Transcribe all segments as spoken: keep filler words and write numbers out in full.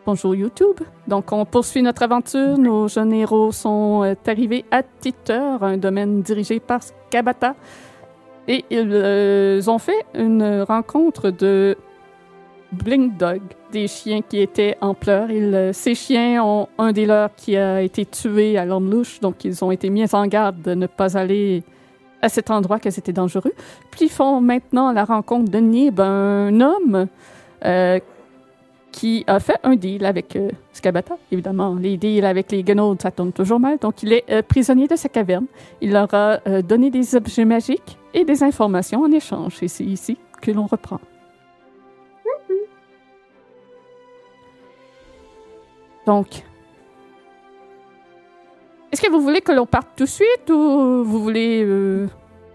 Bonjour YouTube. Donc, on poursuit notre aventure. Nos jeunes héros sont euh, arrivés à Titer, un domaine dirigé par Skabata. Et ils euh, ont fait une rencontre de Blink Dog, des chiens qui étaient en pleurs. Ils, euh, ces chiens ont un des leurs qui a été tué à l'Ormlouche, donc ils ont été mis en garde de ne pas aller à cet endroit, que c'était dangereux. Puis ils font maintenant la rencontre de Nib, un homme euh, qui a fait un deal avec euh, Skabata. Évidemment, les deals avec les Gnolls, ça tourne toujours mal. Donc, il est euh, prisonnier de sa caverne. Il leur a euh, donné des objets magiques et des informations en échange. Et c'est ici que l'on reprend. Donc, est-ce que vous voulez que l'on parte tout de suite ou vous voulez... Euh...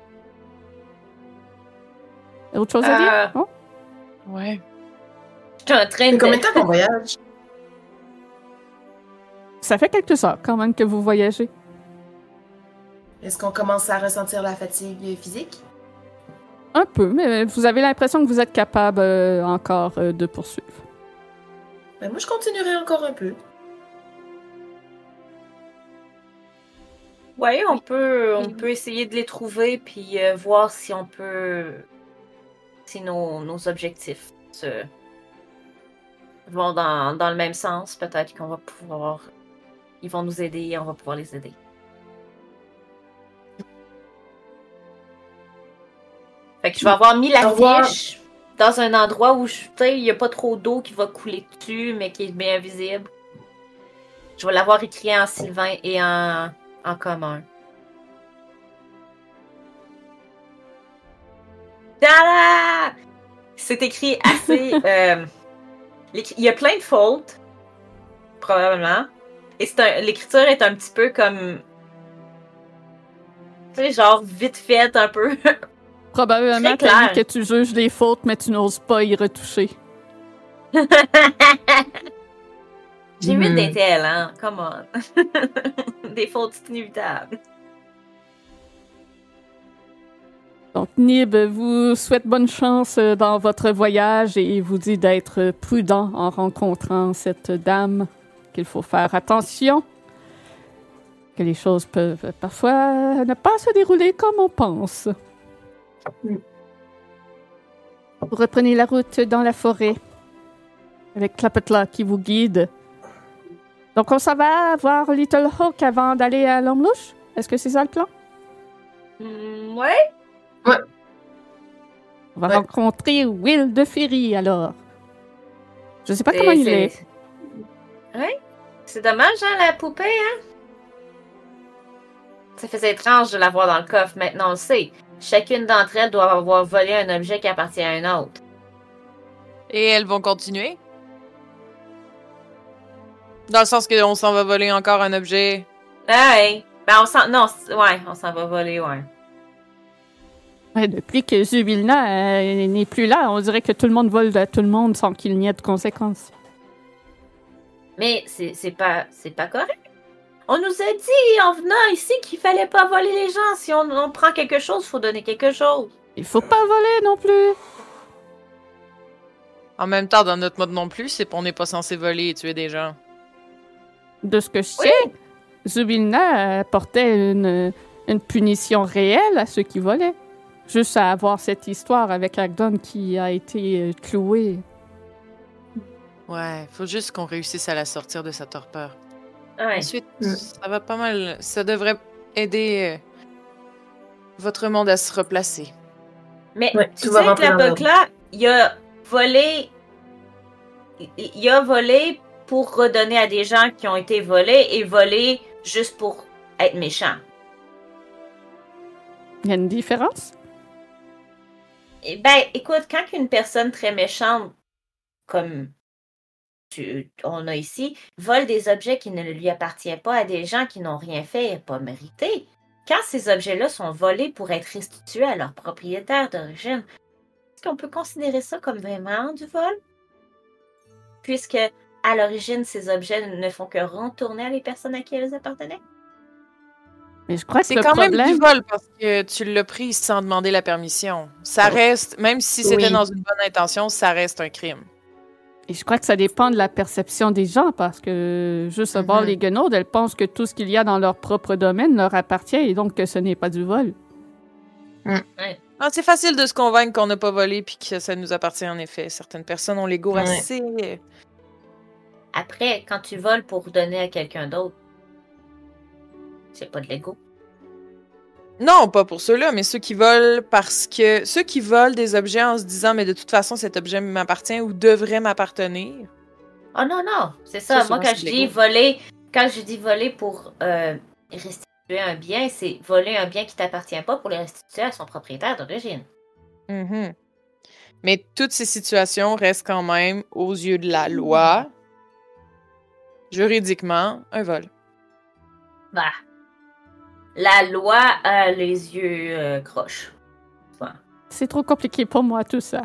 autre chose à dire? Euh... Oh? Ouais. Je suis en train de... Combien de temps qu'on voyage? Ça fait quelques heures quand même que vous voyagez. Est-ce qu'on commence à ressentir la fatigue physique? Un peu, mais vous avez l'impression que vous êtes capable euh, encore euh, de poursuivre. Ben moi, je continuerai encore un peu. Ouais, on peut, on peut essayer de les trouver puis euh, voir si on peut... si nos, nos objectifs se... vont dans, dans le même sens. Peut-être qu'on va pouvoir... Ils vont nous aider et on va pouvoir les aider. Fait que je vais avoir mis la fiche dans un endroit où, tu sais, il n'y a pas trop d'eau qui va couler dessus, mais qui est bien visible. Je vais l'avoir écrit en sylvain et en, en commun. Tada! C'est écrit assez... euh, il y a plein de fautes, probablement. Et c'est un, l'écriture est un petit peu comme... Tu sais, genre vite faite un peu. Probablement t'as dit que tu juges les fautes, mais tu n'oses pas y retoucher. J'ai Mm. mis des tels, hein? Come on. Des fautes, c'est inévitable. Donc, Nib vous souhaite bonne chance dans votre voyage et vous dit d'être prudent en rencontrant cette dame, qu'il faut faire attention, que les choses peuvent parfois ne pas se dérouler comme on pense. Vous reprenez la route dans la forêt avec Clapetla qui vous guide. Donc, on s'en va voir Little Hawk avant d'aller à l'Ormlouche? Est-ce que c'est ça le plan? Mm, ouais. Ouais. On va Ouais. rencontrer Will de Ferry, alors. Je sais pas C'est- comment il c'est- est. Ouais. C'est dommage, hein, la poupée, hein? Ça faisait étrange de la voir dans le coffre. Maintenant, on le sait. Chacune d'entre elles doit avoir volé un objet qui appartient à un autre. Et elles vont continuer? Dans le sens qu'on s'en va voler encore un objet. Ah, ouais. Ben, on s'en... Non, c'est- ouais, on s'en va voler, ouais. Ouais, depuis que Zubilna euh, n'est plus là, on dirait que tout le monde vole à tout le monde sans qu'il n'y ait de conséquences. Mais c'est, c'est pas... c'est pas correct. On nous a dit, en venant ici, qu'il fallait pas voler les gens. Si on, on prend quelque chose, faut donner quelque chose. Il faut pas voler non plus. En même temps, dans notre mode non plus, c'est qu'on n'est pas censé voler et tuer des gens. De ce que je Oui. sais, Zubilna apportait une, une punition réelle à ceux qui volaient. Juste à avoir cette histoire avec Agdon qui a été euh, cloué. Ouais, faut juste qu'on réussisse à la sortir de sa torpeur. Ouais. Ensuite, Mm. ça va pas mal. Ça devrait aider euh, votre monde à se replacer. Mais Ouais, tu tout va sais que rentrer la dans l'ordre. là, il a volé... Il il a volé pour redonner à des gens qui ont été volés et volé juste pour être méchant. Il y a une différence? Eh ben, écoute, quand une personne très méchante, comme tu, on a ici, vole des objets qui ne lui appartiennent pas à des gens qui n'ont rien fait et pas mérité, quand ces objets-là sont volés pour être restitués à leur propriétaire d'origine, est-ce qu'on peut considérer ça comme vraiment du vol? Puisque, à l'origine, ces objets ne font que retourner à les personnes à qui elles appartenaient? Mais je crois que C'est le quand problème... même du vol parce que tu l'as pris sans demander la permission. Ça reste, même si c'était Oui. dans une bonne intention, ça reste un crime. Et je crois que ça dépend de la perception des gens, parce que, juste à voir Mhm. les guenaudes, elles pensent que tout ce qu'il y a dans leur propre domaine leur appartient et donc que ce n'est pas du vol. Ah, c'est facile de se convaincre qu'on n'a pas volé puis que ça nous appartient en effet. Certaines personnes ont l'ego Ouais. assez... Après, quand tu voles pour donner à quelqu'un d'autre, c'est pas de l'ego. Non, pas pour ceux-là, mais ceux qui volent parce que... Ceux qui volent des objets en se disant « mais de toute façon, cet objet m'appartient ou devrait m'appartenir ». Oh non, non, c'est Ça, ça. Moi, souvent, quand c'est je de dis l'ego. voler, quand je dis voler pour euh, restituer un bien, c'est voler un bien qui t'appartient pas pour le restituer à son propriétaire d'origine. Mhm. Mais toutes ces situations restent quand même, aux yeux de la loi, juridiquement, un vol. Bah, la loi a les yeux euh, croches. C'est trop compliqué pour moi, tout ça.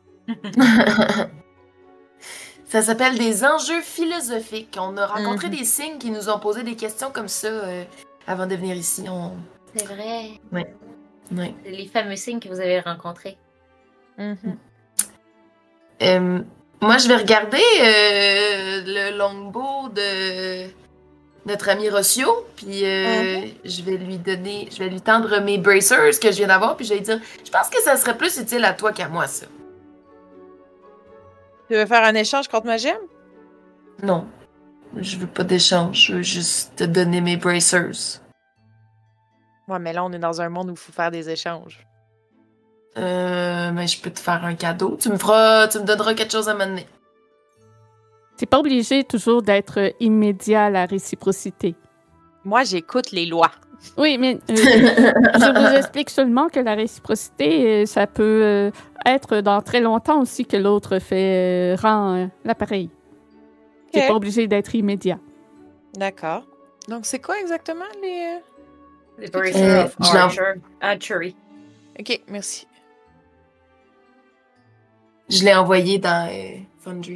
Ça s'appelle des enjeux philosophiques. On a rencontré Mhm. des signes qui nous ont posé des questions comme ça euh, avant de venir ici. On... C'est vrai. Ouais. C'est les fameux signes que vous avez rencontrés. Mhm. Euh, moi, je vais regarder euh, le longbow de notre ami Rossio, puis euh, je vais lui donner, je vais lui tendre mes bracers que je viens d'avoir, puis je vais lui dire, je pense que ça serait plus utile à toi qu'à moi, ça. Tu veux faire un échange contre ma gemme? Non, je veux pas d'échange, je veux juste te donner mes bracers. Ouais, mais là, on est dans un monde où il faut faire des échanges. Euh, mais je peux te faire un cadeau. Tu me feras, tu me donneras quelque chose à m'amener. C'est pas obligé toujours d'être immédiat, la réciprocité. Moi, j'écoute les lois. Oui, mais euh, je vous explique seulement que la réciprocité, euh, ça peut euh, être dans très longtemps aussi que l'autre fait euh, rend euh, l'appareil. C'est Ok. pas obligé d'être immédiat. D'accord. Donc, c'est quoi exactement les... Les Euh, bracers of je l'en- archer, archery. Ok, merci. Je l'ai envoyé dans euh, Foundry.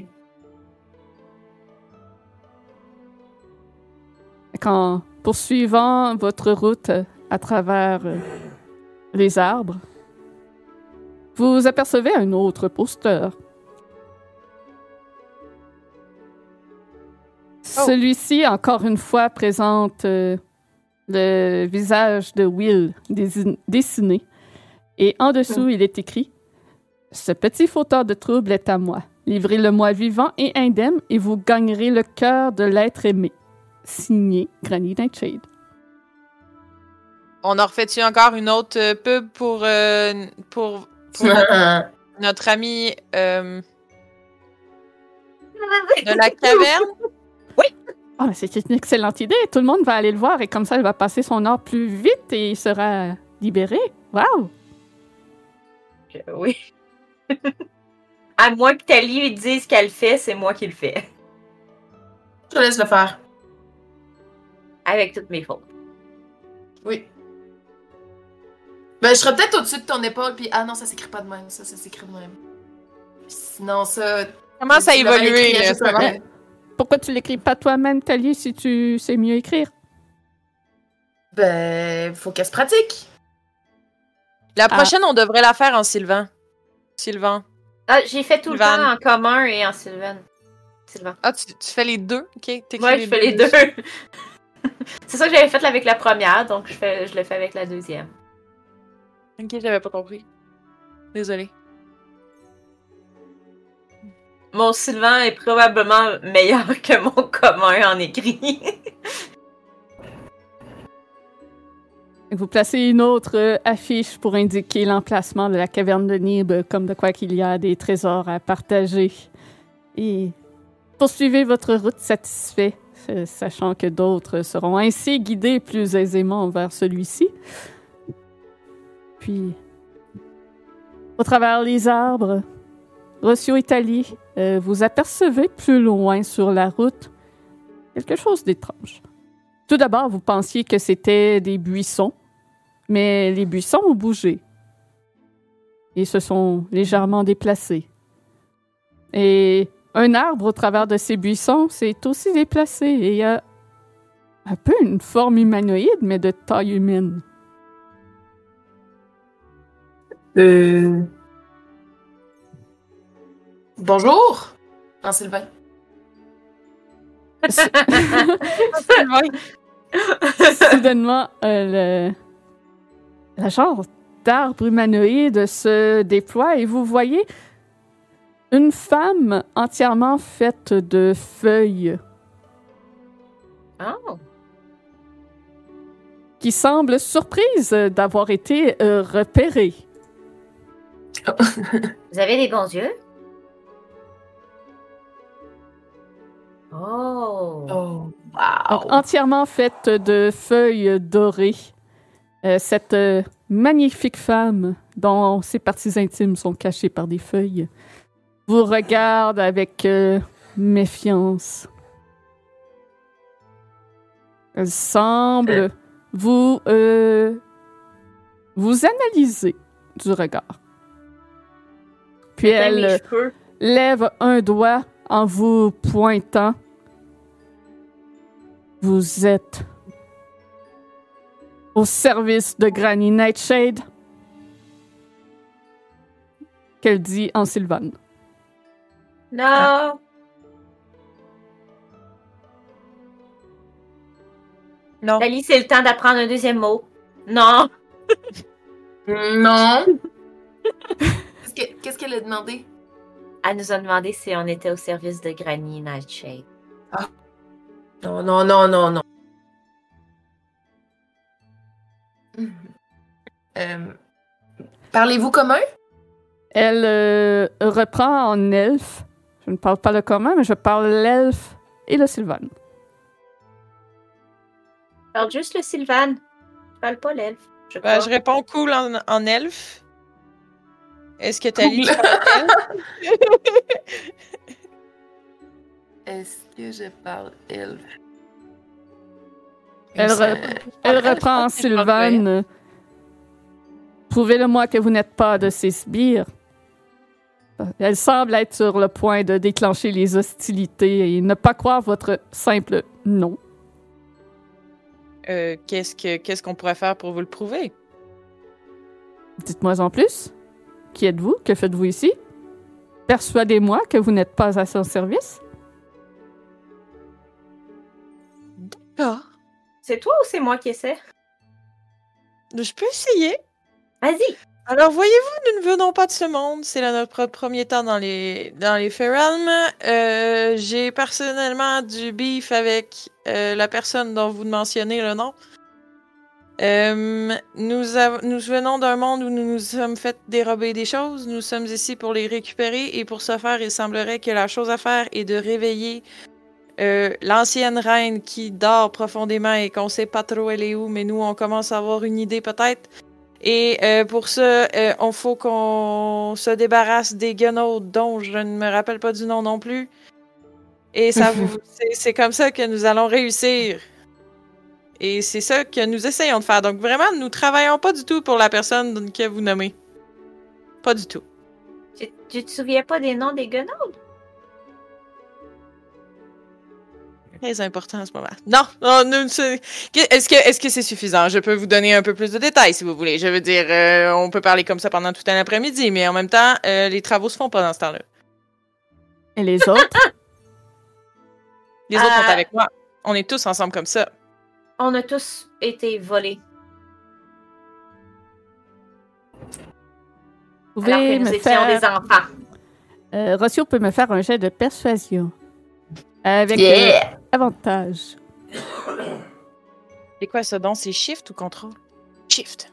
En poursuivant votre route à travers euh, les arbres, vous apercevez un autre posteur. Celui-ci, encore une fois, présente euh, le visage de Will dési- dessiné. Et en dessous, il est écrit « Ce petit fauteur de trouble est à moi. Livrez-le-moi vivant et indemne et vous gagnerez le cœur de l'être aimé. » Signé Granny Nightshade. On en refait-tu encore une autre euh, pub pour, euh, pour, pour notre, notre ami euh, de la caverne? Ah, mais c'est une excellente idée. Tout le monde va aller le voir et comme ça, il va passer son heure plus vite et il sera libéré. Wow! Euh, oui. À moins que Tali lui dise qu'elle fait, c'est moi qui le fais. Je te laisse le faire. Avec toutes mes fautes. Oui. Ben, je serais peut-être au-dessus de ton épaule, puis ah non, ça s'écrit pas de même, ça, ça s'écrit de même. Sinon, ça. Comment ça a tu l'aurais évolué, écrit là, juste ça? avant. Pourquoi tu l'écris pas toi-même, Tali, si tu sais mieux écrire? Ben, faut qu'elle se pratique. La prochaine, on devrait la faire en Sylvain. Sylvain. Ah, j'ai fait tout Sylvane. le temps en commun et en Sylvain. Sylvain. Ah, tu, tu fais les deux? Ok, t'écris Moi, je fais les deux. C'est ça que j'avais fait avec la première, donc je, fais, je le fais avec la deuxième. Ok, j'avais pas compris. Désolée. Mon Sylvain est probablement meilleur que mon commun en écrit. Vous placez une autre euh, affiche pour indiquer l'emplacement de la caverne de Nib, comme de quoi qu'il y a des trésors à partager. Et poursuivez votre route satisfait, euh, sachant que d'autres seront ainsi guidés plus aisément vers celui-ci. Puis, au travers les arbres, Rossio et Tali, euh, vous apercevez plus loin sur la route quelque chose d'étrange. Tout d'abord, vous pensiez que c'était des buissons, mais les buissons ont bougé et se sont légèrement déplacés. Et un arbre au travers de ces buissons s'est aussi déplacé et il y a un peu une forme humanoïde, mais de taille humaine. Euh... Bonjour. En Sylvain. Soudainement, euh, le... la genre d'arbre humanoïde se déploie et vous voyez une femme entièrement faite de feuilles Oh. qui semble surprise d'avoir été euh, repérée. Vous avez des bons yeux? Oh. Oh, Donc, wow! entièrement faite de feuilles dorées. Euh, cette euh, magnifique femme, dont ses parties intimes sont cachées par des feuilles, vous regarde avec euh, méfiance. Elle semble vous, euh, vous analyser du regard. Puis J'éteins mes elle cheveux. lève un doigt en vous pointant. Vous êtes au service de Granny Nightshade, qu'elle dit en sylvane. Non. Non. Lali, c'est le temps d'apprendre un deuxième mot. Non. Non! Qu'est-ce que- qu'est-ce qu'elle a demandé? Elle nous a demandé si on était au service de Granny Nightshade. Non, non, non, non, non. Euh, Parlez-vous commun? Elle euh, reprend en elfe. Je ne parle pas le commun, mais je parle l'elfe et le sylvane. Je parle juste le Sylvan. Je parle pas l'elfe. Je Ben, crois. je réponds cool en, en elfe. Est-ce que Thalie Cool. parle elfe? Est-ce que je parle elfe? Elle, Ça- re- elle reprend en sylvane. Prouvez-le-moi que vous n'êtes pas de ces sbires. Elle semble être sur le point de déclencher les hostilités et ne pas croire votre simple non. Euh, qu'est-ce que qu'est-ce qu'on pourrait faire pour vous le prouver? Dites-moi en plus. Qui êtes-vous? Que faites-vous ici? Persuadez-moi que vous n'êtes pas à son service. Ah, C'est toi ou c'est moi qui essaie? je peux essayer. Vas-y. Alors, voyez-vous, nous ne venons pas de ce monde. C'est là notre premier temps dans les, dans les Faeralm. Euh, j'ai personnellement du beef avec euh, la personne dont vous mentionnez le nom. Euh, nous, av- nous venons d'un monde où nous nous sommes fait dérober des choses. Nous sommes ici pour les récupérer et pour ce faire, il semblerait que la chose à faire est de réveiller euh, l'ancienne reine qui dort profondément et qu'on sait pas trop elle est où, mais nous, on commence à avoir une idée peut-être. Et euh, pour ça, euh, on faut qu'on se débarrasse des guenaudes dont je ne me rappelle pas du nom non plus. Et ça vous, c'est, c'est comme ça que nous allons réussir. Et c'est ça que nous essayons de faire. Donc vraiment, nous travaillons pas du tout pour la personne que vous nommez. Pas du tout. Tu, tu te souviens pas des noms des guenaudes? Très important en ce moment. Non, non, nous, c'est- est-ce que, est-ce que c'est suffisant? Je peux vous donner un peu plus de détails si vous voulez. Je veux dire, euh, on peut parler comme ça pendant tout un après-midi, mais en même temps, euh, les travaux se font pas dans ce temps-là. Et les autres? Les autres Euh, sont avec moi. On est tous ensemble comme ça. On a tous été volés. Vous Alors pouvez que nous me étions faire... des enfants. Euh, Rossio peut me faire un jet de persuasion. Avec Yeah! euh, avantage. C'est quoi ça donc? C'est shift ou contrôle? Shift.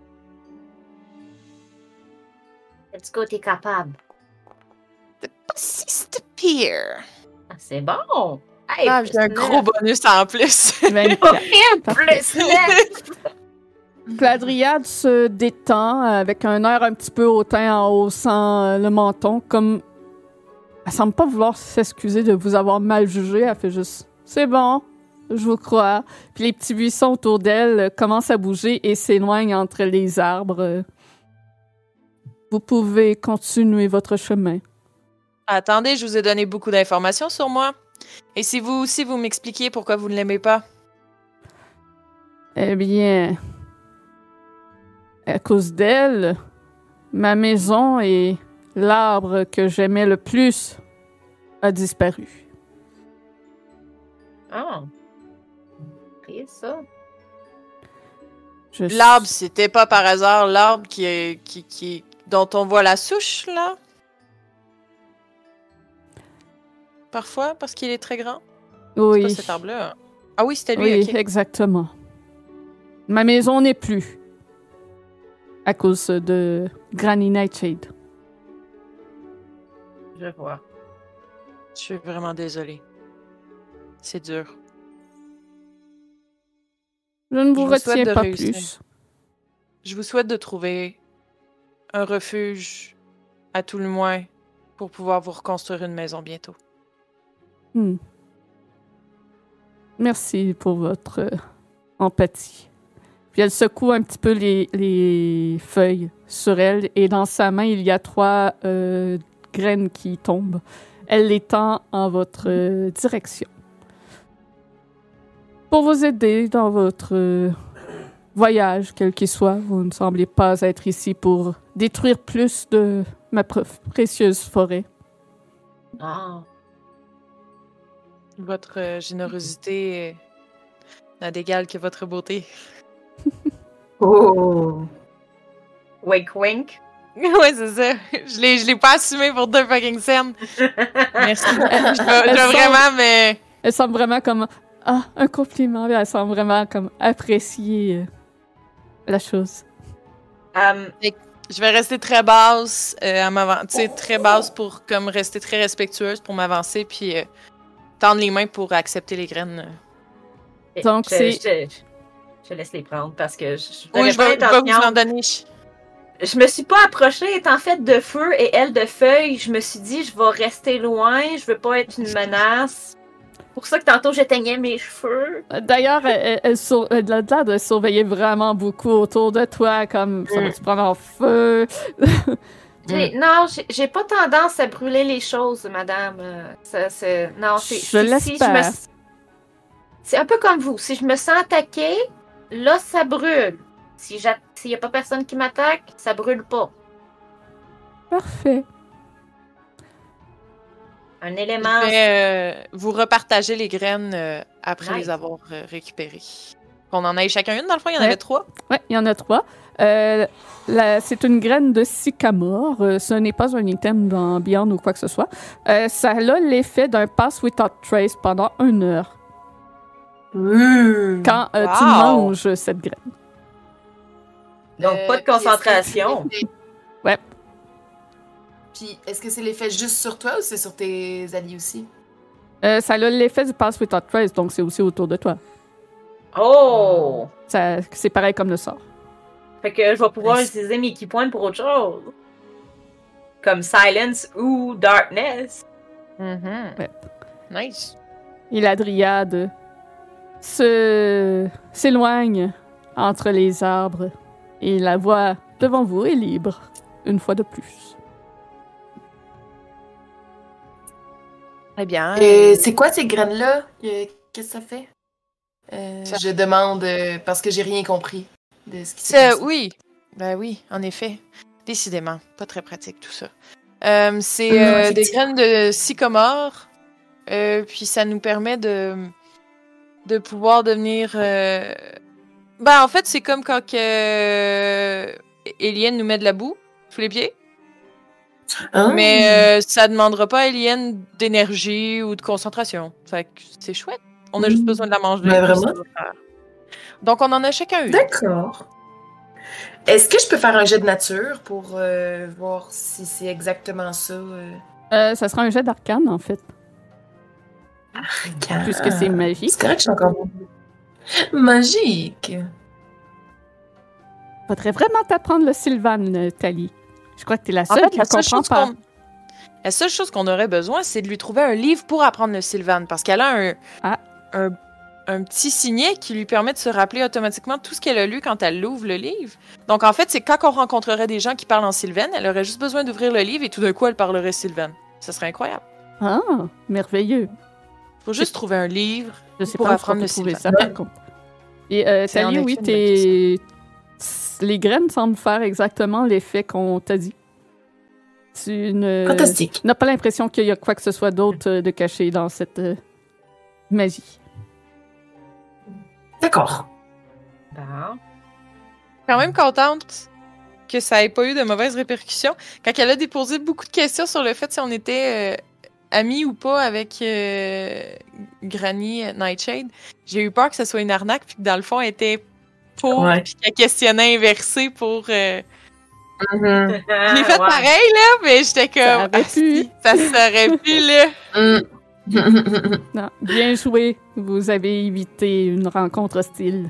Let's go, t'es capable. Persist pire. Ah, c'est bon. Hey, Ah, j'ai un plus gros neuf. bonus en plus. vingt-quatre. Plus neuf. Cladriade se détend avec un air un petit peu hautain en haussant euh, le menton, comme elle semble pas vouloir s'excuser de vous avoir mal jugé. Elle fait juste « C'est bon, je vous crois ». Puis les petits buissons autour d'elle euh, commencent à bouger et s'éloignent entre les arbres. Vous pouvez continuer votre chemin. Attendez, je vous ai donné beaucoup d'informations sur moi. Et si vous aussi, vous m'expliquiez pourquoi vous ne l'aimez pas? Eh bien, à cause d'elle, ma maison est l'arbre que j'aimais le plus a disparu. Ah. Et ça. Je L'arbre, c'était pas par hasard l'arbre qui est, qui, qui, dont on voit la souche, là? Parfois, parce qu'il est très grand. Oui. C'est pas cet arbre-là. Ah oui, c'était lui, Oui, ok. exactement. Ma maison n'est plus. À cause de Granny Nightshade. Je vois. Je suis vraiment désolée. C'est dur. Je ne vous, Je vous souhaite retiens de pas réussir. plus. Je vous souhaite de trouver un refuge, à tout le moins, pour pouvoir vous reconstruire une maison bientôt. Hmm. Merci pour votre euh, empathie. Puis elle secoue un petit peu les, les feuilles sur elle et dans sa main, il y a trois euh, graines qui tombent. Elle les tend en votre euh, direction. Pour vous aider dans votre euh, voyage, quel qu'il soit, vous ne semblez pas être ici pour détruire plus de ma pr- précieuse forêt. Ah. Votre euh, générosité euh, n'a d'égal que votre beauté. Oh! Wink wink. Ouais, c'est ça. Je l'ai, je l'ai pas assumé pour deux fucking scènes. Merci. Je vais, je vais Elles sont- vraiment, mais... Elle semble vraiment comme ah un compliment. Elle semble vraiment comme apprécier euh, la chose. Um, Je vais rester très basse, euh, à m'avan- tu sais, très basse pour comme rester très respectueuse pour m'avancer, puis euh, tendre les mains pour accepter les graines. Donc, je, c'est- Je, je laisse les prendre parce que je, je, Oui, j'avais je pas vais, je vais vous l'intention- en donner. Je me suis pas approchée étant faite de feu et elle de feuilles. Je me suis dit, je vais rester loin, je veux pas être une menace. C'est pour ça que tantôt j'éteignais mes cheveux. D'ailleurs, elle, elle, elle sur- elle a l'air de surveiller vraiment beaucoup autour de toi, comme ça va Mm. te prendre en feu. J'ai- Non, j'ai- j'ai pas tendance à brûler les choses, madame. Euh, ça, c'est... Non, c'est... Je si- si l'espère. me... C'est un peu comme vous. Si je me sens attaquée, là, ça brûle. Si j'a... S'il y a pas personne qui m'attaque, ça brûle pas. Parfait. Un Je élément... vais euh, vous repartager les graines euh, après Nice. les avoir euh, récupérées. Qu'on en ait chacun une, dans le fond, il y en Ouais. avait trois. Ouais, il y en a trois. Euh, la- c'est une graine de sycamore. Euh, ce n'est pas un item dans Beyond ou quoi que ce soit. Euh, ça a l'effet d'un pass without trace pendant une heure Mmh. quand euh, tu Wow. manges cette graine. Donc, Euh, pas de puis est-ce que concentration. c'est l'effet- Ouais. Puis, est-ce que c'est l'effet juste sur toi ou c'est sur tes alliés aussi? Euh, ça a l'effet du pass without trace, donc c'est aussi autour de toi. Oh! Ça, c'est pareil comme le sort. Fait que je vais pouvoir Nice. utiliser mes key points pour autre chose. Comme Silence ou Darkness. Mhm. Ouais. Nice. Et la dryade se... s'éloigne entre les arbres et la voie devant vous est libre, une fois de plus. Très bien. Et c'est quoi ces graines-là? Euh, Qu'est-ce que ça fait? Euh, Ça- Je demande euh, parce que j'ai rien compris de ce qui s'est C'est- passé. oui, ben oui, en effet. Décidément, pas très pratique tout ça. Euh, c'est Non, euh, des effectivement. graines de sycomore, euh, puis ça nous permet de, de pouvoir devenir... euh, Ben, en fait, c'est comme quand que, euh, Eliane nous met de la boue sous les pieds, Ah. mais euh, ça demandera pas à Eliane d'énergie ou de concentration. Fait que c'est chouette. On a juste Mm. besoin de la manger. Ben, puis ça vraiment? va faire. Donc, on en a chacun une. D'accord. Est-ce que je peux faire un jet de nature pour euh, voir si c'est exactement ça? euh? Euh, ça sera un jet d'arcane, en fait, puisque c'est magique. C'est correct, je suis encore... Magique! Faudrait vraiment t'apprendre le Sylvan, euh, Tali. Je crois que t'es la En seule fait, qui la ne seule, comprend chose pas. qu'on... la seule chose qu'on aurait besoin, c'est de lui trouver un livre pour apprendre le Sylvan, parce qu'elle a un, Ah. un, un petit signet qui lui permet de se rappeler automatiquement tout ce qu'elle a lu quand elle ouvre le livre. Donc, en fait, c'est quand on rencontrerait des gens qui parlent en Sylvan, elle aurait juste besoin d'ouvrir le livre et tout d'un coup, elle parlerait Sylvan. Ça serait incroyable. Ah, merveilleux. Faut juste trouver un livre. Je sais Pour pas où apprendre on peut le trouver Sylvan. ça, par contre. Et euh, C'est en Tali, effet oui, une t'es... les graines semblent faire exactement l'effet qu'on t'a dit. Tu ne, Fantastique. n'as pas l'impression qu'il y a quoi que ce soit d'autre euh, de caché dans cette euh, magie. D'accord. Bon. Quand même contente que ça ait pas eu de mauvaises répercussions. Quand elle a déposé beaucoup de questions sur le fait si on était euh, amis ou pas avec euh, Granny Nightshade, j'ai eu peur que ce soit une arnaque puis que dans le fond elle était pour Ouais. puis qu'elle questionnait inversé pour euh, Mhm. Ah, je l'ai fait ouais. pareil là, mais j'étais comme Ça aurait ah, pu. si, ça serait pu là. Mm. Non, bien joué. Vous avez évité une rencontre hostile.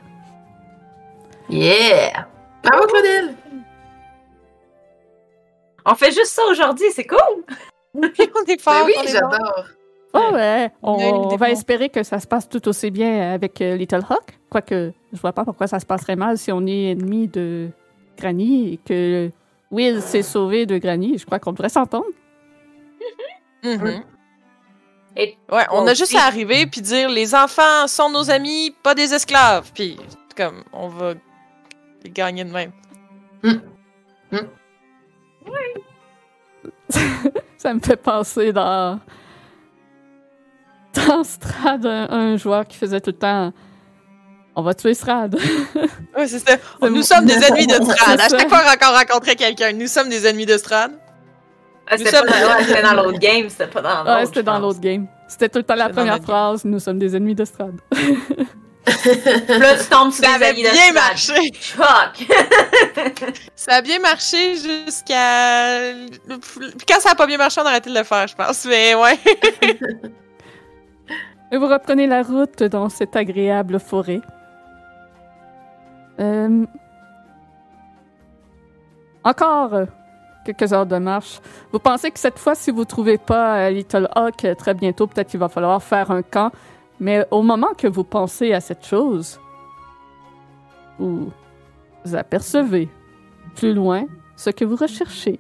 Yeah! Bravo, Claudel! On fait juste ça aujourd'hui, c'est cool! on est fort, Ben oui, on est bon. j'adore. Oh ouais, on, On a une on idée va bon. espérer que ça se passe tout aussi bien avec euh, Little Hawk. Quoique, je vois pas pourquoi ça se passerait mal si on est ennemi de Granny et que Will s'est sauvé de Granny. Je crois qu'on devrait s'entendre. Mhm. Et Ouais, on Toi a juste aussi. à arriver puis dire les enfants sont nos amis, pas des esclaves. Puis comme on va les gagner de même. Ça me fait penser dans... Dans Strad, un, un joueur qui faisait tout le temps... On va tuer Strad. Ouais, c'est ça. C'est Nous mon- sommes des ennemis de Strad. C'est À ça. chaque fois qu'on rencontrait quelqu'un, nous sommes des ennemis de Strad. Ah, Nous c'était sommes- pas dans, ouais, c'était dans l'autre game, c'était pas dans l'autre. Ouais, c'était je dans pense. l'autre game. C'était tout le temps la C'était dans première notre game. phrase. Nous sommes des ennemis de Strad. Puis là, tu tombes sur Ça des avait amis de bien Strad. marché. Choc! Ça a bien marché jusqu'à... Puis quand ça a pas bien marché, on a arrêté de le faire, je pense. Mais ouais. Et vous reprenez la route dans cette agréable forêt. Euh, Encore euh, quelques heures de marche. Vous pensez que cette fois, si vous ne trouvez pas euh, Little Hawk euh, très bientôt, peut-être qu'il va falloir faire un camp. Mais au moment que vous pensez à cette chose, vous apercevez plus loin ce que vous recherchez.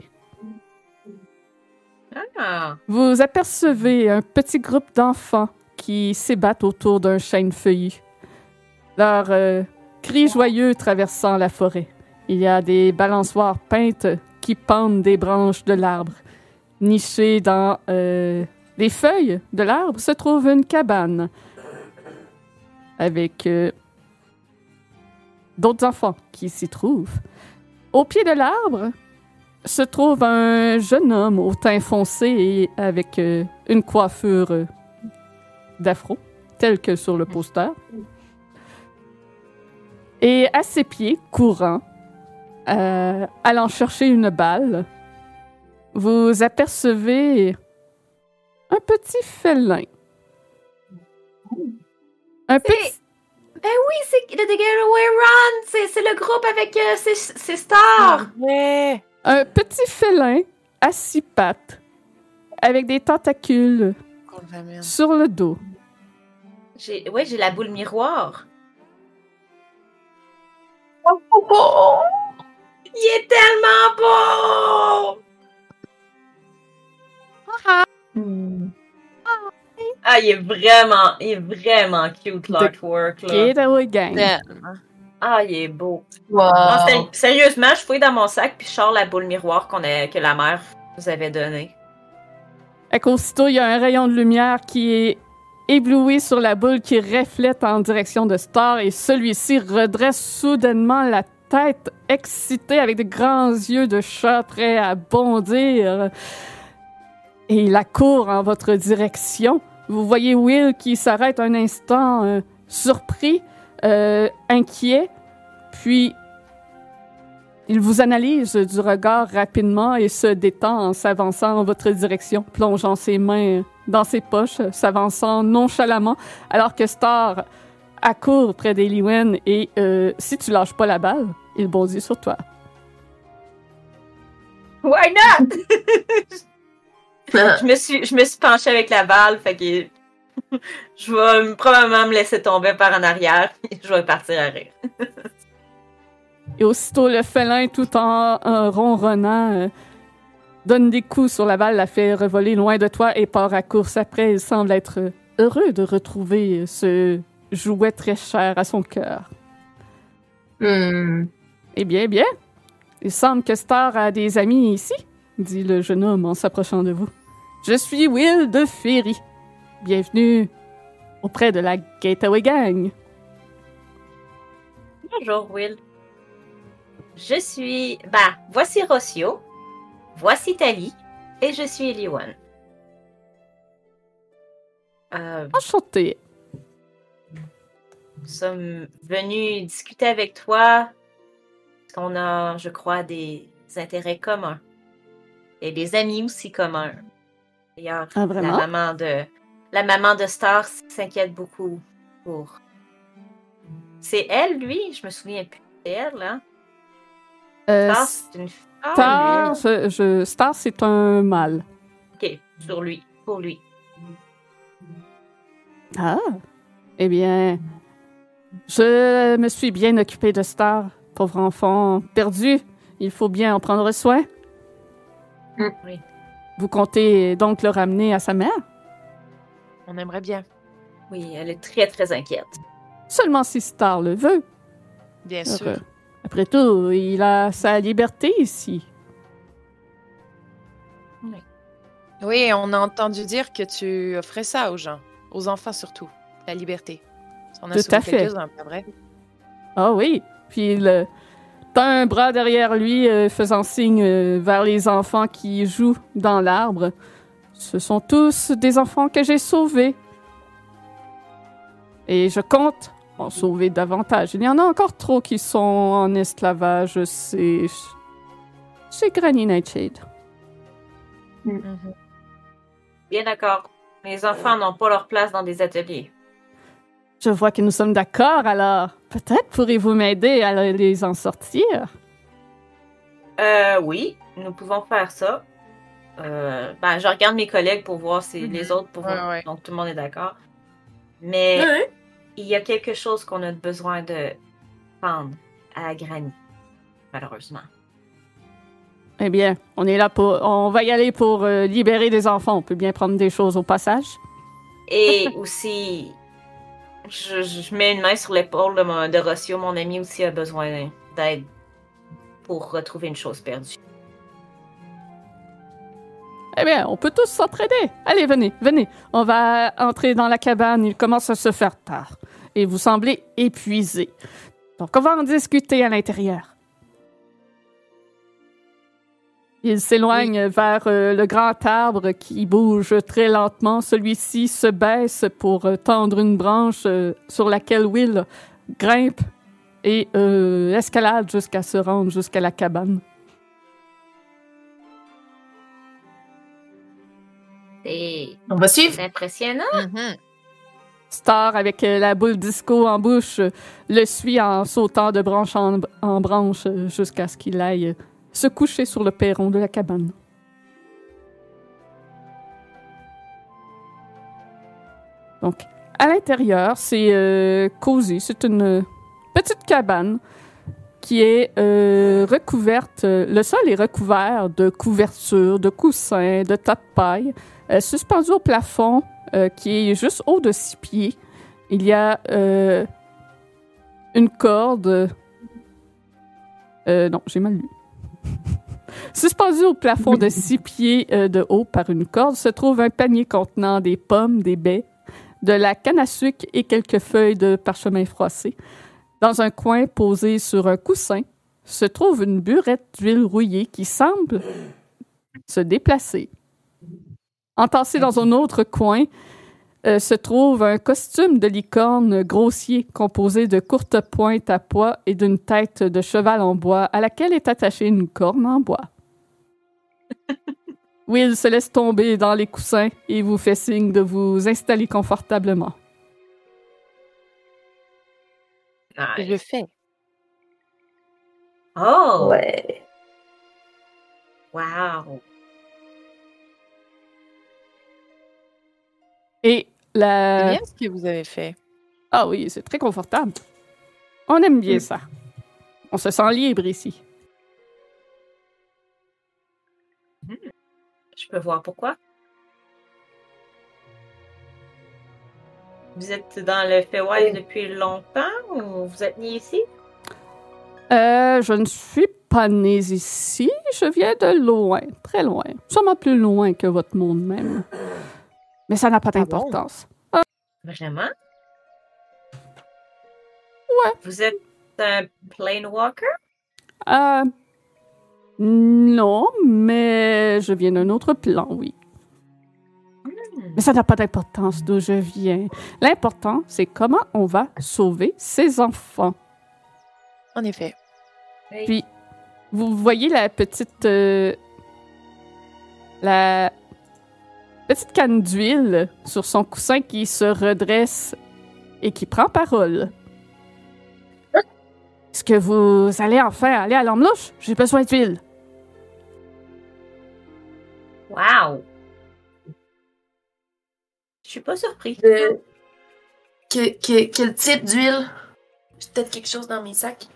Ah. Vous apercevez un petit groupe d'enfants qui s'ébattent autour d'un chêne feuillu. Leurs euh, cris joyeux traversant la forêt. Il y a des balançoires peintes qui pendent des branches de l'arbre. Nichée dans euh, les feuilles de l'arbre se trouve une cabane avec euh, d'autres enfants qui s'y trouvent. Au pied de l'arbre se trouve un jeune homme au teint foncé et avec euh, une coiffure euh, d'afro, telle que sur le poster. Et à ses pieds, courant, euh, allant chercher une balle, vous apercevez un petit félin. Un petit... Ben oui, c'est le The Getaway Run! C'est, c'est le groupe avec euh, ses, ses stars! Ouais. Un petit félin à six pattes, avec des tentacules Qu'on le ramène. sur le dos. J'ai, ouais, j'ai la boule miroir. Oh, oh, oh. Il est tellement beau! Ah, il est vraiment, il est vraiment cute, l'artwork, là. Getaway Gang. Tellement. Ah, il est beau. Wow. Non, sé- sérieusement, je fouille dans mon sac puis je sors la boule miroir qu'on a, que la mère nous avait donnée. Fait qu'aussitôt, il y a un rayon de lumière qui est ébloui sur la boule qui reflète en direction de Star et celui-ci redresse soudainement la tête excité avec de grands yeux de chat prêts à bondir. Et il accourt en votre direction. Vous voyez Will qui s'arrête un instant euh, surpris, euh, inquiet, puis il vous analyse du regard rapidement et se détend en s'avançant en votre direction, plongeant ses mains dans ses poches, s'avançant nonchalamment, alors que Star accourt près d'Eliwen et euh, si tu lâches pas la balle, il bondit sur toi. Why not? je, me suis, je me suis penchée avec la balle, fait que je vais probablement me laisser tomber par en arrière et je vais partir à rire. Et aussitôt, le félin, tout en, en ronronnant, euh, donne des coups sur la balle, la fait revoler loin de toi et part à course après. Il semble être heureux de retrouver ce jouet très cher à son cœur. Hmm. Eh bien, bien. Il semble que Star a des amis ici. dit le jeune homme en s'approchant de vous. Je suis Will de Ferry. Bienvenue auprès de la Gateway Gang. Bonjour, Will. Je suis... Bah, voici Rocio. Voici Tali. Et je suis Eliwan. Euh, Enchantée. nous sommes venus discuter avec toi. Parce qu'on a, je crois, des intérêts communs. Et des amis aussi communs. D'ailleurs, Ah, la vraiment? maman de... La maman de Star s'inquiète beaucoup pour... C'est elle, lui? Je me souviens plus. C'est elle, là? Euh, Star, c'est une... Star, je, je- Star, c'est un mâle. Ok, sur lui. Pour lui. Ah, eh bien, je me suis bien occupée de Star, pauvre enfant perdu. Il faut bien en prendre soin. Mm. Oui. Vous comptez donc le ramener à sa mère? On aimerait bien. Oui, elle est très, très inquiète. Seulement si Star le veut. Bien Alors, sûr. euh, Après tout, il a sa liberté ici. Oui, on a entendu dire que tu offrais ça aux gens, aux enfants surtout, la liberté. On a Tout sauvé à fait. quelques-uns, pas vrai? Ah oui, puis il tend un bras derrière lui, euh, faisant signe euh, vers les enfants qui jouent dans l'arbre. Ce sont tous des enfants que j'ai sauvés. Et je compte en sauver davantage. Il y en a encore trop qui sont en esclavage. C'est... C'est Granny Nightshade. Mhm. Bien d'accord. Les enfants n'ont pas leur place dans des ateliers. Je vois que nous sommes d'accord, alors peut-être pourrez-vous m'aider à les en sortir? Euh, oui, nous pouvons faire ça. Euh, ben, je regarde mes collègues pour voir si Mhm. les autres pourront. Ouais, ouais. Donc, tout le monde est d'accord. Mais Ouais. il y a quelque chose qu'on a besoin de prendre à Granny, malheureusement. Eh bien, on est là pour... On va y aller pour euh, libérer des enfants. On peut bien prendre des choses au passage. Et aussi, je, je mets une main sur l'épaule de, mon- de Rocio. Mon ami aussi a besoin d'aide pour retrouver une chose perdue. Eh bien, on peut tous s'entraider. Allez, venez, venez. On va entrer dans la cabane. Il commence à se faire tard. Et vous semblez épuisé. Donc, on va en discuter à l'intérieur. Il s'éloigne vers euh, le grand arbre qui bouge très lentement. Celui-ci se baisse pour euh, tendre une branche euh, sur laquelle Will grimpe et euh, escalade jusqu'à se rendre jusqu'à la cabane. C'est On va suivre. c'est impressionnant. Mhm. Star, avec euh, la boule disco en bouche, euh, le suit en sautant de branche en, en branche euh, jusqu'à ce qu'il aille euh, se coucher sur le perron de la cabane. Donc, à l'intérieur, c'est euh, cosy. C'est une euh, petite cabane qui est euh, recouverte. euh, le sol est recouvert de couvertures, de coussins, de tas de paille. Euh, suspendu au plafond, euh, qui est juste haut de six pieds, il y a euh, une corde. Euh, non, j'ai mal lu. Suspendu au plafond de six pieds euh, de haut par une corde se trouve un panier contenant des pommes, des baies, de la canne à sucre et quelques feuilles de parchemin froissé. Dans un coin posé sur un coussin se trouve une burette d'huile rouillée qui semble se déplacer. Entassé dans un autre coin euh, se trouve un costume de licorne grossier composé de courtes pointes à pois et d'une tête de cheval en bois à laquelle est attachée une corne en bois. Will se laisse tomber dans les coussins et vous fait signe de vous installer confortablement. Je le fais. Oh! Ouais. Wow! Et C'est la... bien ce que vous avez fait. Ah oui, c'est très confortable. On aime bien ça. On se sent libre ici. Je peux voir pourquoi. Vous êtes dans le Feywild depuis longtemps ou vous êtes né ici? Euh, je ne suis pas né ici. Je viens de loin, très loin. Sûrement plus loin que votre monde même. Mais ça n'a pas Ah bon? d'importance. Vraiment? Ouais. Vous êtes un Planewalker? Euh, non, mais je viens d'un autre plan, oui. Mais ça n'a pas d'importance d'où je viens. L'important, c'est comment on va sauver ces enfants. En effet. Oui. Puis, vous voyez la petite... euh, la petite canne d'huile sur son coussin qui se redresse et qui prend parole. Est-ce que vous allez enfin aller à l'emlouche? J'ai besoin d'huile. Wow! Je suis pas surpris. De- que- que- quel type d'huile? J'ai peut-être quelque chose dans mes sacs.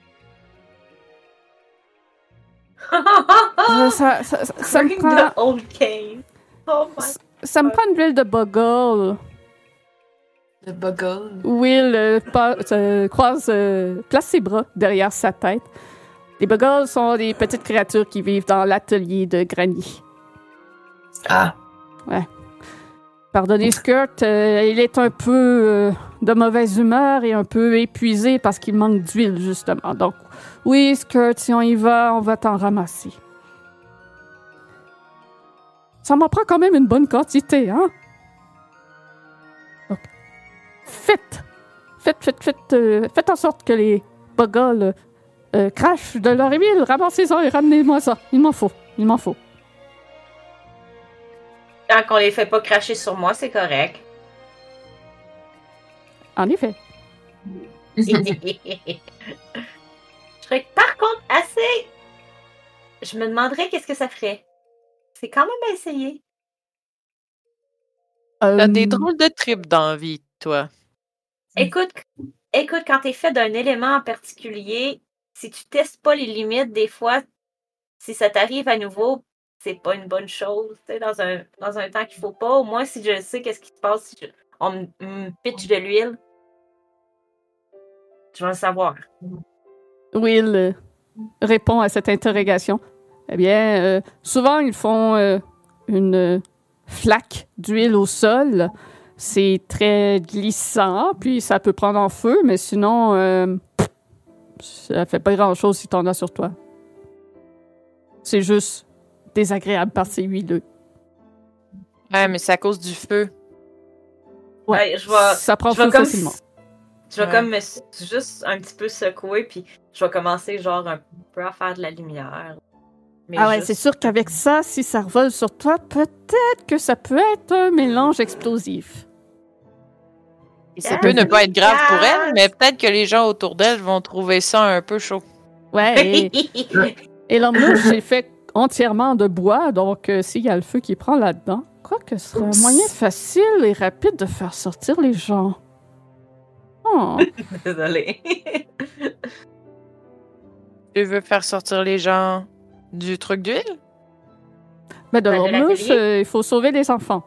Euh, ça, ça, ça, ça me Bring prend... the old cave. Oh my... Ça me prend une huile de boggle. Le buggle. Will euh, pa- euh, croise, euh, place ses bras derrière sa tête. Les boggles sont des petites créatures qui vivent dans l'atelier de Granny. Ah. Pardonnez Skirt, euh, il est un peu euh, de mauvaise humeur et un peu épuisé parce qu'il manque d'huile, justement. Donc, oui, Skirt, si on y va, on va t'en ramasser. Ça m'en prend quand même une bonne quantité, hein? Donc, faites, faites, faites, faites, euh, faites en sorte que les boggles euh, crachent de leur huile. Ramassez-en et ramenez-moi ça. Il m'en faut, il m'en faut. Tant qu'on les fait pas cracher sur moi, c'est correct. En effet. Je serais par contre assez... Je me demanderais qu'est-ce que ça ferait. C'est quand même à essayer. Euh, T'as des drôles de tripes dans la vie, toi. Écoute, écoute, quand t'es fait d'un élément en particulier, si tu testes pas les limites, des fois, si ça t'arrive à nouveau, c'est pas une bonne chose. Tu sais, dans un, dans un temps qu'il faut pas, au moins si je sais qu'est-ce qui se passe, si je- on me, me pitch de l'huile, je vais le savoir. Will euh, répond à cette interrogation. Eh bien, euh, souvent, ils font euh, une euh, flaque d'huile au sol. C'est très glissant, puis ça peut prendre en feu, mais sinon, euh, ça fait pas grand-chose si t'en as sur toi. C'est juste désagréable parce que c'est huileux. Ouais, mais c'est à cause du feu. Ouais, Ouais, je vais- ça prend je vais feu comme facilement. Je vais Ouais. comme me s- juste un petit peu secouer, puis je vais commencer genre un peu à faire de la lumière. Mais Ah ouais, juste- c'est sûr qu'avec ça, si ça revole sur toi, peut-être que ça peut être un mélange explosif. Et ça Ah, peut ne c'est pas être grave pour efficace. elle, mais peut-être que les gens autour d'elle vont trouver ça un peu chaud. Ouais, et, et l'emlouche est fait entièrement de bois, donc euh, s'il y a le feu qui prend là-dedans, quoi que ce serait un Oups. moyen facile et rapide de faire sortir les gens. Oh. Désolée. Tu veux faire sortir les gens du truc d'huile? Mais de Ben, de l'emlouche, l'atelier. euh, il faut sauver les enfants.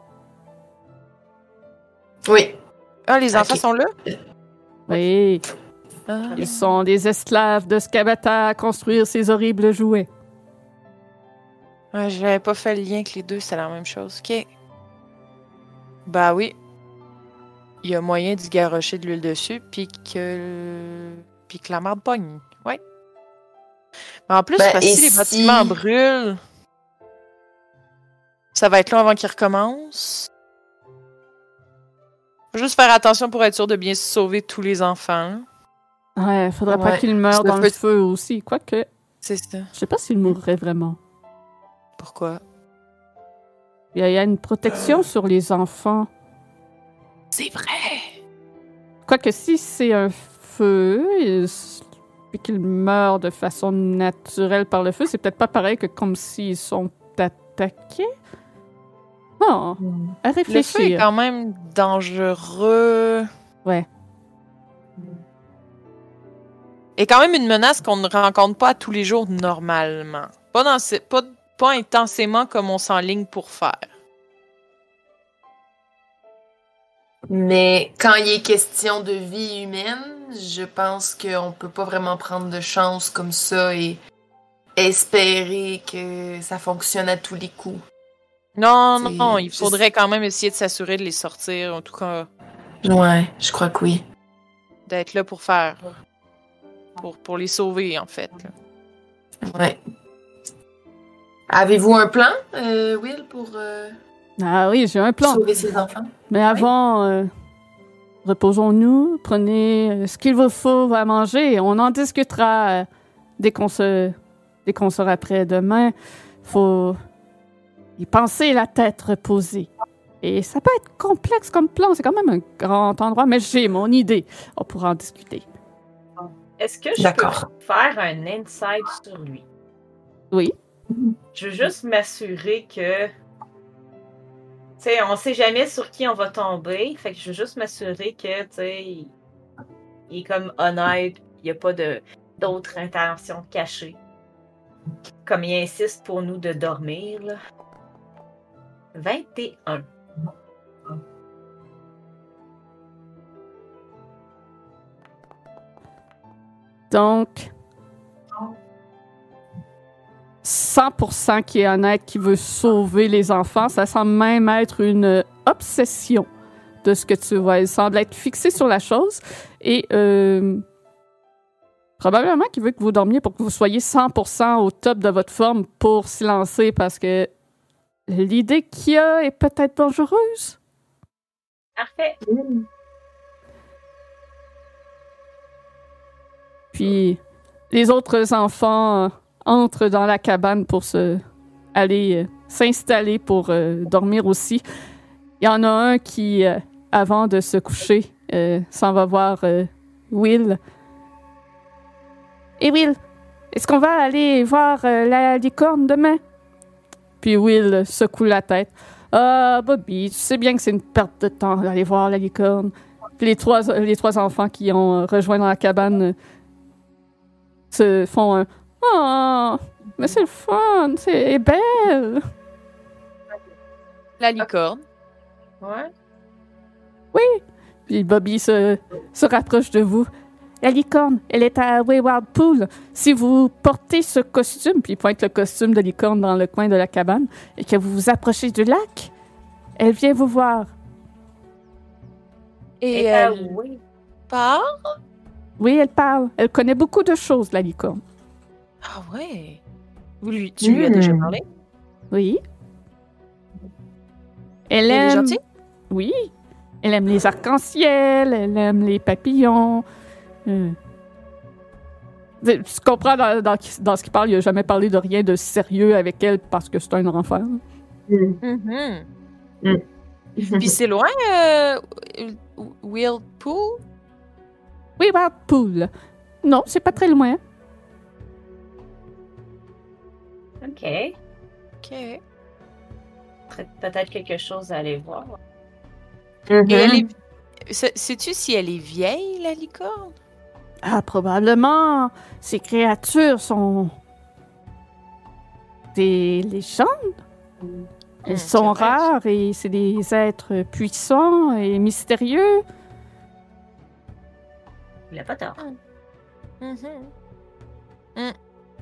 Oui. Ah, les enfants Ok. sont là? Oui, Ah. ils sont des esclaves de Skabata à construire ces horribles jouets. Ouais, j'avais pas fait le lien que les deux, c'est la même chose. OK. Bah oui. Il y a moyen d'y garrocher de l'huile dessus, puis que... puis que la marde pogne. Ouais. Mais en plus, Ben, parce que et si les si- bâtiments brûlent, ça va être long avant qu'ils recommencent. Faut juste faire attention pour être sûr de bien sauver tous les enfants. là. Ouais, faudrait pas Ouais. qu'ils meurent Le dans le feu- feu aussi. Quoique, C'est ça. je sais pas s'ils mourraient vraiment. Pourquoi? Il y a, il y a une protection sur les enfants. C'est vrai! Quoique si c'est un feu et s- puis qu'ils meurent de façon naturelle par le feu, c'est peut-être pas pareil que comme s'ils sont attaqués. Non, à Le feu est réfléchir. quand même dangereux. Ouais. Et quand même une menace qu'on ne rencontre pas tous les jours normalement. Pas, dans ce- pas, pas intensément comme on s'enligne pour faire. Mais quand il est question de vie humaine, je pense qu'on peut pas vraiment prendre de chance comme ça et espérer que ça fonctionne à tous les coups. Non, C'est non, il juste- faudrait quand même essayer de s'assurer de les sortir, en tout cas, Ouais, je crois que oui. d'être là pour faire. Pour, pour les sauver, en fait. là. Ouais. Avez-vous un plan, euh, Will, pour euh, Ah oui, j'ai un plan. sauver ses enfants? Mais avant, euh, reposons-nous, prenez euh, ce qu'il vous faut à manger. On en discutera euh, dès qu'on se, dès qu'on sera prêt demain. Faut y penser la tête reposée. Et ça peut être complexe comme plan. C'est quand même un grand endroit, mais j'ai mon idée. On pourra en discuter. Est-ce que je D'accord. peux faire un insight sur lui? Oui. Je veux juste m'assurer que... Tu sais, on sait jamais sur qui on va tomber. Fait que je veux juste m'assurer que, tu sais, il... il est comme honnête. Il n'y a pas de d'autres intentions cachées. Comme il insiste pour nous de dormir, là. vingt et un. Donc, cent pour cent qui est honnête, qui veut sauver les enfants. Ça semble même être une obsession de ce que tu vois. Il semble être fixé sur la chose. Et euh, probablement qu'il veut que vous dormiez pour que vous soyez cent pour cent au top de votre forme pour s'y lancer parce que l'idée qu'il y a est peut-être dangereuse. Parfait. Puis les autres enfants euh, entrent dans la cabane pour se aller euh, s'installer pour euh, dormir aussi. Il y en a un qui, euh, avant de se coucher, euh, s'en va voir euh, Will. Et Will, est-ce qu'on va aller voir euh, la licorne demain? Puis Will secoue la tête. Ah, Bobby, tu sais bien que c'est une perte de temps d'aller voir la licorne. Puis les trois, les trois enfants qui ont euh, rejoint dans la cabane euh, se font un « Oh, mais c'est le fun, c'est belle! La licorne. Ouais. » Puis Bobby se, se rapproche de vous. « La licorne, elle est à Wayward Pool. Si vous portez ce costume, puis il pointe le costume de licorne dans le coin de la cabane, et que vous vous approchez du lac, elle vient vous voir. Et Et euh, elle oui. part? Oui, elle parle. Elle connaît beaucoup de choses, la licorne. Ah ouais. Vous lui, tu lui as déjà Hmm. parlé? Oui. Elle Elle est aime... gentille? Oui. Elle aime les arcs-en-ciel, elle aime les papillons. Euh. Tu comprends, dans, dans, dans ce qu'il parle, il n'a jamais parlé de rien de sérieux avec elle parce que c'est un enfant. Mhm. Mm. Puis c'est loin, euh, Whirlpool? Oui, Wild Pool. Non, c'est pas très loin. OK. OK. Peut-être quelque chose à aller voir. Et elle Mhm. est... Sais- Sais-tu si elle est vieille, la licorne? Ah, probablement. Ces créatures sont des légendes. Elles Hmm, sont c'est vrai. rares et c'est des êtres puissants et mystérieux. Il a pas tort. Mhm.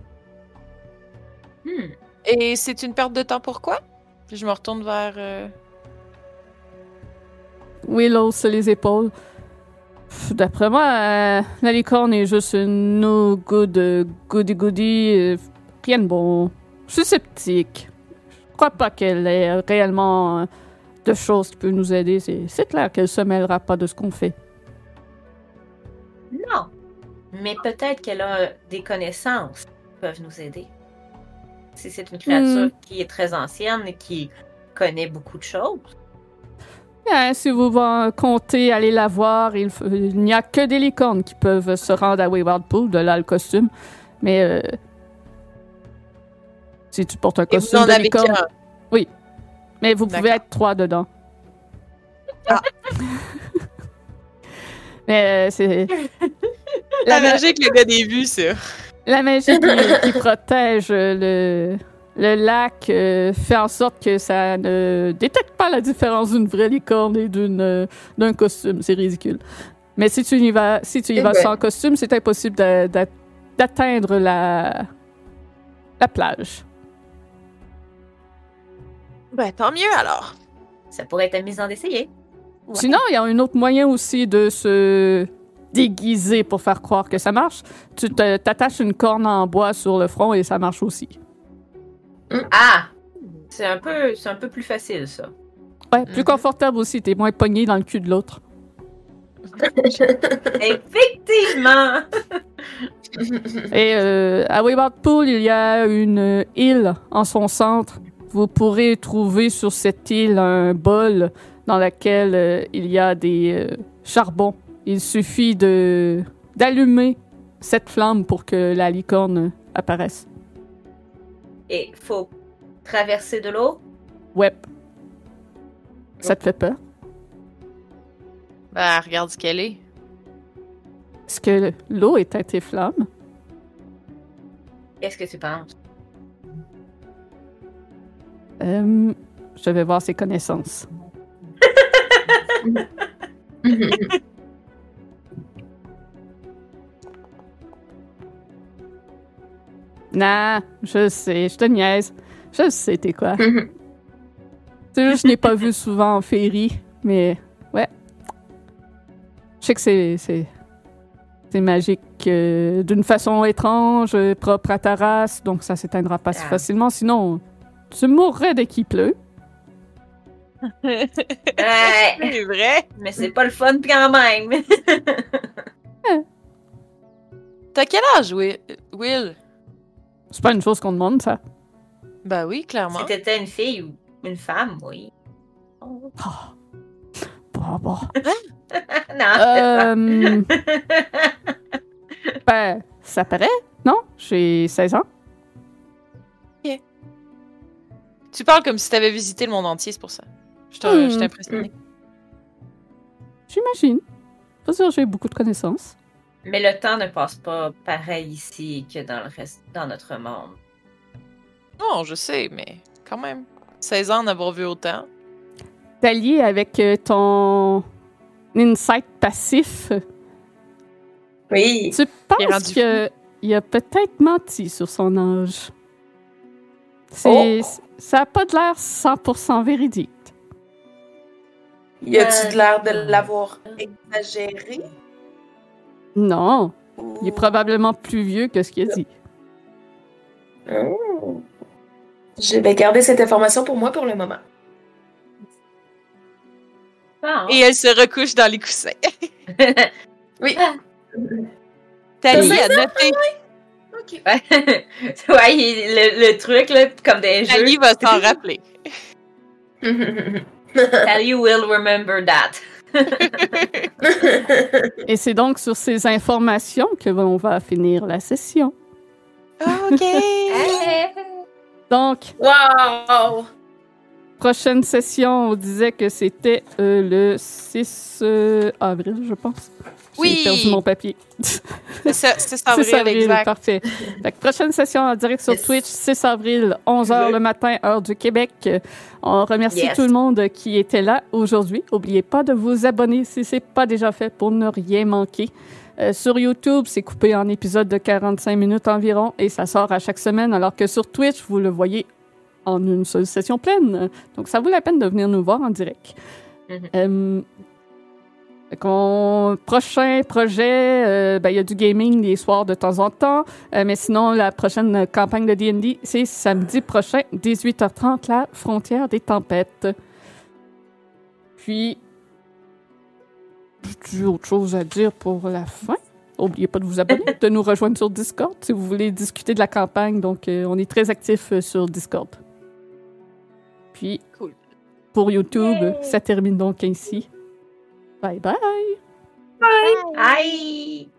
Hmm. Et c'est une perte de temps, pourquoi? Puis je me retourne vers... euh, Will hausse les épaules. Pff, D'après moi, euh, la licorne est juste une no good euh, goody goody. euh, rien de bon. Je suis sceptique. Je crois pas qu'elle ait réellement euh, de choses qui peuvent nous aider. C'est c'est clair qu'elle se mêlera pas de ce qu'on fait. Non. Mais peut-être qu'elle a des connaissances qui peuvent nous aider. Si c'est une créature Hmm. qui est très ancienne et qui connaît beaucoup de choses. Bien, si vous va- comptez aller la voir, il, f- il n'y a que des licornes qui peuvent se rendre à Wayward Pool, de là le costume. Mais euh, si tu portes un Et vous costume en de avez licorne, qu'un. mais vous pouvez D'accord. être trois dedans. Ah. Mais euh, c'est La la, ma- magie que le gars des vues, ça. la magie qui, qui protège le, le lac euh, fait en sorte que ça ne détecte pas la différence d'une vraie licorne et d'une, euh, d'un costume. C'est ridicule. Mais si tu y vas, si tu y Eh vas ben. sans costume, c'est impossible d'a- d'a- d'atteindre la, la plage. Ben, tant mieux alors. Ça pourrait être amusant d'essayer. Ouais. Sinon, il y a un autre moyen aussi de se déguiser pour faire croire que ça marche. Tu te- t'attaches une corne en bois sur le front et ça marche aussi. Ah! C'est un peu, c'est un peu plus facile, ça. Ouais, plus Mhm. confortable aussi. T'es moins pogné dans le cul de l'autre. Effectivement! Et euh, à Wayward Pool, il y a une île en son centre. Vous pourrez trouver sur cette île un bol dans lequel euh, il y a des euh, charbons. Il suffit de d'allumer cette flamme pour que la licorne apparaisse. Et faut traverser de l'eau? Ouais. Ça te fait peur? Ben, regarde ce qu'elle est. Est-ce que l'eau est tes flammes? Qu'est-ce que tu penses? Euh, je vais voir ses connaissances. Nah, je sais, je te niaise. Je sais t'es quoi. C'est juste que je n'ai pas vu souvent en féerie, mais ouais. Je sais que c'est c'est c'est magique euh, d'une façon étrange, euh, propre à ta race, donc ça s'éteindra pas si Ah. facilement. Sinon, tu mourrais dès qu'il pleut. Ouais, C'est vrai. mais c'est pas le fun quand même. T'as quel âge, Will? Will? C'est pas une chose qu'on demande, ça. Ben oui, clairement. Si t'étais une fille ou une femme, oui. Oh. Oh. Bon, bon. non. Euh, ben, ça paraît, non? J'ai seize ans. Tu parles comme si t'avais visité le monde entier, c'est pour ça. Je t'ai Hmm. je t'ai impressionné. J'imagine. Faut dire, j'ai beaucoup de connaissances. Mais le temps ne passe pas pareil ici que dans le reste, dans notre monde. Non, je sais, mais quand même. seize ans d'avoir vu autant. T'allier avec euh, ton insight passif, Oui. tu Il est penses rendu que il a peut-être menti sur son âge. Oh. C'est, ça a pas de l'air cent pour cent véridique. Y a-tu de l'air de l'avoir exagéré? Non, Ou- il est probablement plus vieux que ce qu'il a dit. Oh. Je vais garder cette information pour moi pour le moment. Ah. Et elle se recouche dans les coussins. Oui. Tali T'as a noté. Ok. ouais, ouais, il- le, le truc, là, comme des jeux. Tali va s'en rappeler. Tally will remember that. Et c'est donc sur ces informations que l'on va finir la session. OK. Donc, Wow! prochaine session, on disait que c'était euh, le six euh, avril, je pense. Oui. J'ai perdu mon papier. C'est ça, c'est ça, six avril, exact. parfait. Fait que prochaine session en direct sur Yes. Twitch, six avril, onze heures le matin, heure du Québec. On remercie Yes. tout le monde qui était là aujourd'hui. N'oubliez pas de vous abonner si ce n'est pas déjà fait pour ne rien manquer. Euh, sur YouTube, c'est coupé en épisodes de quarante-cinq minutes environ et ça sort à chaque semaine, alors que sur Twitch, vous le voyez en une seule session pleine. Donc, ça vaut la peine de venir nous voir en direct. Mhm. Euh, fait qu'on- prochain projet, euh, ben, il y a du gaming les soirs de temps en temps, euh, mais sinon, la prochaine campagne de D and D, c'est samedi prochain, dix-huit heures trente, la frontière des tempêtes. Puis, j'ai autre chose à dire pour la fin. N'oubliez pas de vous abonner, de nous rejoindre sur Discord si vous voulez discuter de la campagne. Donc, euh, on est très actifs euh, sur Discord. Puis, Cool. pour YouTube, Yay! ça termine donc ainsi. Bye bye! Aïe!